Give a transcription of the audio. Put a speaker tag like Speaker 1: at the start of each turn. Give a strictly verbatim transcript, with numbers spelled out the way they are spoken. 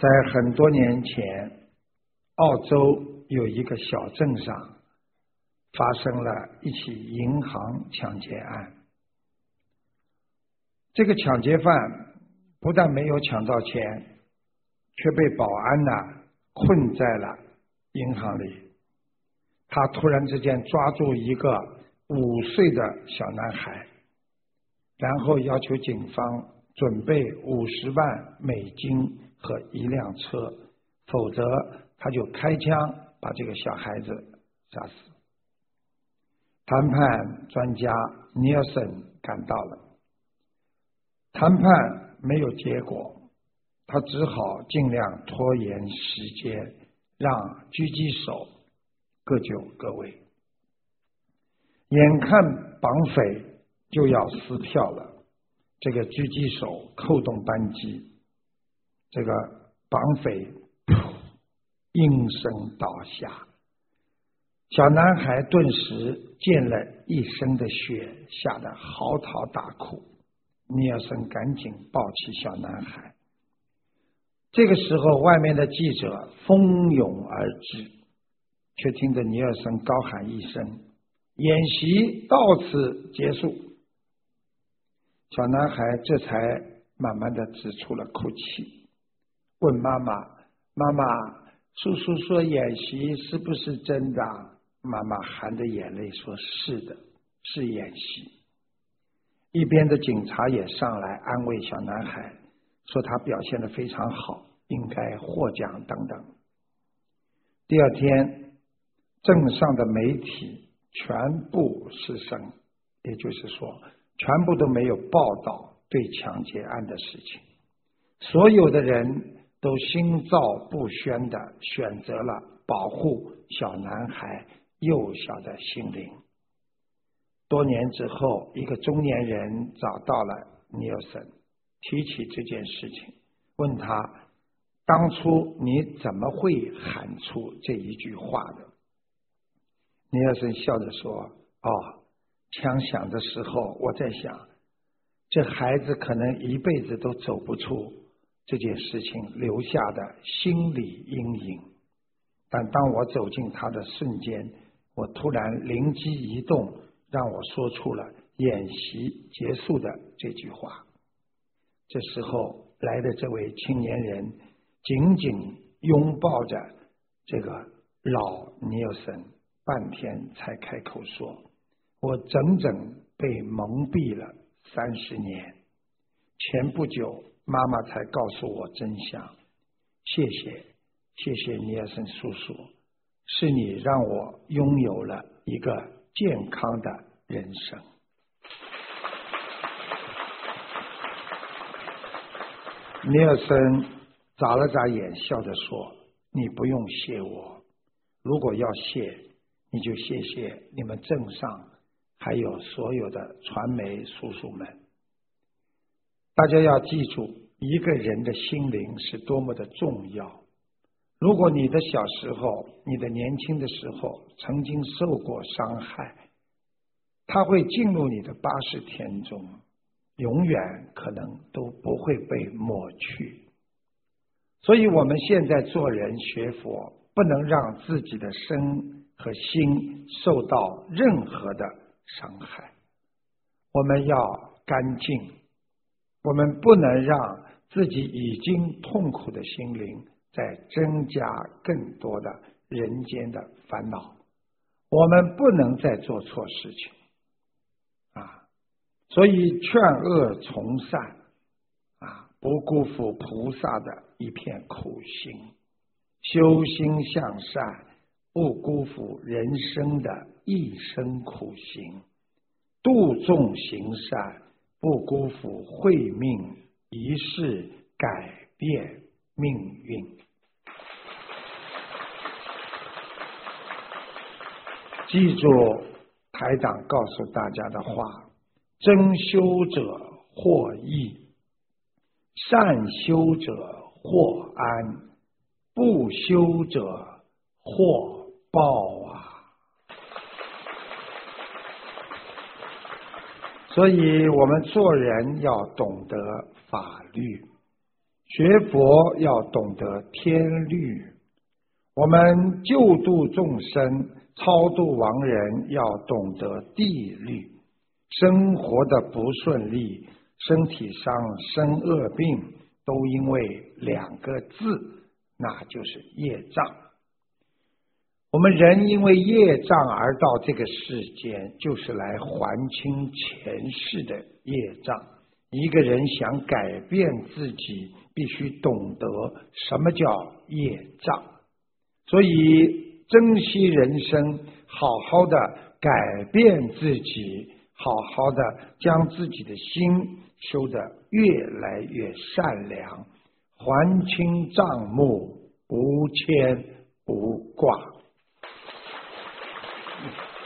Speaker 1: 在很多年前，澳洲有一个小镇上发生了一起银行抢劫案。这个抢劫犯不但没有抢到钱，却被保安呢困在了银行里。他突然之间抓住一个五岁的小男孩，然后要求警方准备五十万美金和一辆车，否则他就开枪把这个小孩子杀死。谈判专家尼尔森赶到了，谈判没有结果，他只好尽量拖延时间，让狙击手各就各位。眼看绑匪就要撕票了，这个狙击手扣动扳机，这个绑匪噗应声倒下，小男孩顿时溅了一身的血，吓得嚎啕大哭。尼尔森赶紧抱起小男孩。这个时候，外面的记者蜂拥而至，却听着尼尔森高喊一声：“演习到此结束。”小男孩这才慢慢的止住了哭泣，问妈妈：“妈妈，叔叔说演习是不是真的？”妈妈含着眼泪说：“是的，是演习。”一边的警察也上来安慰小男孩，说他表现得非常好，应该获奖等等。第二天，镇上的媒体全部失声，也就是说，全部都没有报道对抢劫案的事情。所有的人都心照不宣地选择了保护小男孩幼小的心灵。多年之后，一个中年人找到了尼尔森，提起这件事情，问他当初你怎么会喊出这一句话的？尼尔森笑着说：“哦，枪响的时候，我在想，这孩子可能一辈子都走不出这件事情留下的心理阴影。但当我走进他的瞬间，我突然灵机一动，让我说出了演习结束的这句话。”这时候来的这位青年人紧紧拥抱着这个老尼尔森，半天才开口说：“我整整被蒙蔽了三十年，前不久妈妈才告诉我真相，谢谢，谢谢尼尔森叔叔，是你让我拥有了一个健康的人生。”尼尔森眨了眨眼，笑着说：“你不用谢我，如果要谢，你就谢谢你们镇上还有所有的传媒叔叔们。大家要记住，一个人的心灵是多么的重要。如果你的小时候，你的年轻的时候曾经受过伤害，它会进入你的八十天中，永远可能都不会被抹去。所以我们现在做人学佛，不能让自己的身和心受到任何的伤害。我们要干净，我们不能让自己已经痛苦的心灵再增加更多的人间的烦恼。我们不能再做错事情啊！所以劝恶从善啊，不辜负菩萨的一片苦心，修心向善，不辜负人生的一生苦行，度众行善，不辜负慧命一世，改变命运。记住台长告诉大家的话：真修者获益，善修者获安，不修者获报啊！所以我们做人要懂得法律， 学佛要懂得天律，我们救度众生、超度亡人要懂得地律。生活的不顺利，身体上生恶病，都因为两个字，那就是业障。我们人因为业障而到这个世间，就是来还清前世的业障。一个人想改变自己，必须懂得什么叫业障。所以珍惜人生，好好的改变自己，好好的将自己的心修得越来越善良，还清账目，无牵无挂。